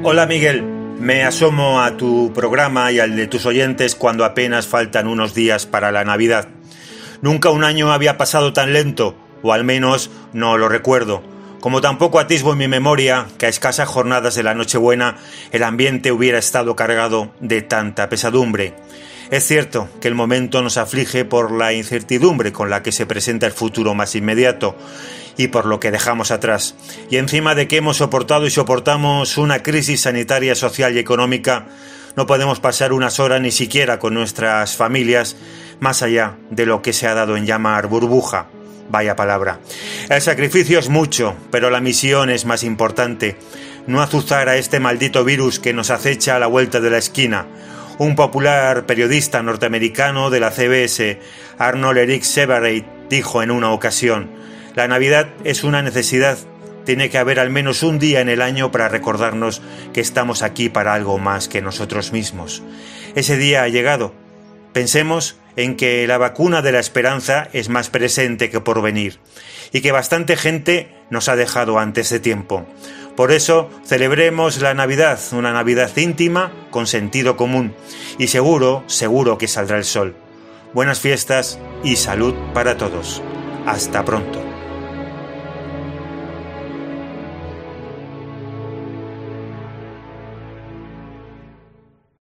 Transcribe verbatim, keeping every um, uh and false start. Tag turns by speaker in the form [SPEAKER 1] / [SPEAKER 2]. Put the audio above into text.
[SPEAKER 1] Hola Miguel, me asomo a tu programa y al de tus oyentes cuando apenas faltan unos días para la Navidad. Nunca un año había pasado tan lento, o al menos no lo recuerdo. Como tampoco atisbo en mi memoria que a escasas jornadas de la Nochebuena el ambiente hubiera estado cargado de tanta pesadumbre. Es cierto que el momento nos aflige por la incertidumbre con la que se presenta el futuro más inmediato y por lo que dejamos atrás. Y encima de que hemos soportado y soportamos una crisis sanitaria, social y económica, no podemos pasar unas horas ni siquiera con nuestras familias más allá de lo que se ha dado en llamar burbuja. Vaya palabra. El sacrificio es mucho, pero la misión es más importante. No azuzar a este maldito virus que nos acecha a la vuelta de la esquina. Un popular periodista norteamericano de la C B S, Arnold Eric Severate, dijo en una ocasión: la Navidad es una necesidad. Tiene que haber al menos un día en el año para recordarnos que estamos aquí para algo más que nosotros mismos. Ese día ha llegado. Pensemos en que la vacuna de la esperanza es más presente que por venir y que bastante gente nos ha dejado antes de tiempo. Por eso celebremos la Navidad, una Navidad íntima con sentido común, y seguro, seguro que saldrá el sol. Buenas fiestas y salud para todos. Hasta pronto.